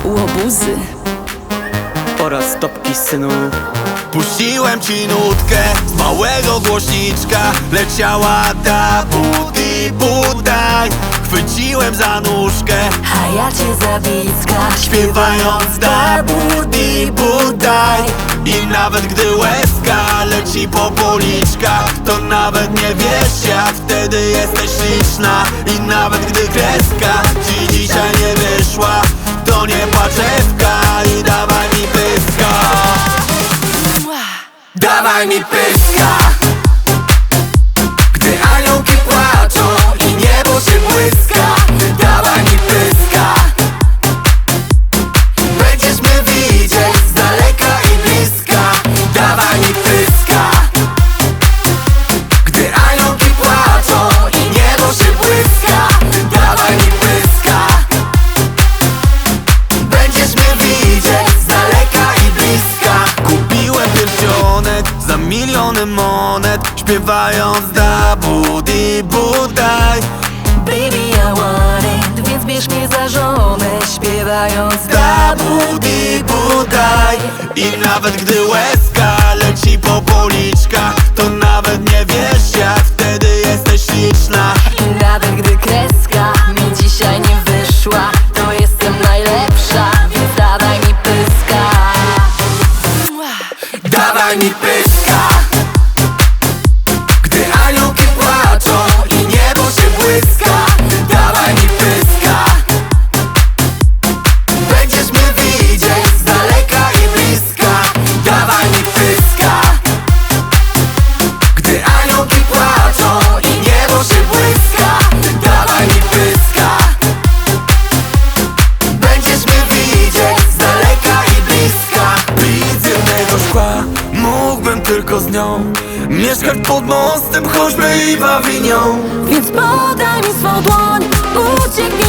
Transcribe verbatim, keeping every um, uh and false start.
łobuzy oraz topki synu. Puściłem ci nutkę z małego głośniczka, leciała ta budi budaj. Chwyciłem za nóżkę, a ja cię za bicka, śpiewając da budi budaj. I nawet gdy łezka leci po policzkach, to nawet nie wiesz jak wtedy jesteś śliczna. I nawet gdy kreska ci dzisiaj nie wyszła, to nie płaczewka i dawaj mi pyska. Dawaj mi pyska. Gdy aniołki płaczą i niebo się błyska, dawaj mi pyska. Będziesz mnie widzieć z daleka i bliska, dawaj mi pyska. Gdy aniołki płaczą i niebo się błyska, dawaj mi pyska. Będziesz mnie widzieć z daleka i bliska. Kupiłem pierścionek za miliony monet, śpiewając da budi budaj. Baby, I want it, więc bierz mnie za żonę, śpiewając Da budi budaj. I nawet gdy łezka leci po policzkach, to nawet nie wiesz jak wtedy jesteś śliczna. I nawet gdy kreska mi dzisiaj nie wyszła, to jestem najlepsza, więc dawaj mi pyska. Dawaj mi pyska. Gdy aniołki płaczą i niebo się błyska, dawaj mi pyska. Będziesz mnie widzieć z daleka i bliska, dawaj mi pyska. Gdy aniołki płaczą i niebo się błyska, dawaj mi pyska. Będziesz mnie widzieć z daleka i bliska. Pić z jednego szkła mógłbym tylko z nią mieszkać pod mostem, choćby i wawinią. Więc podaj mi swą dłoń, ucieknij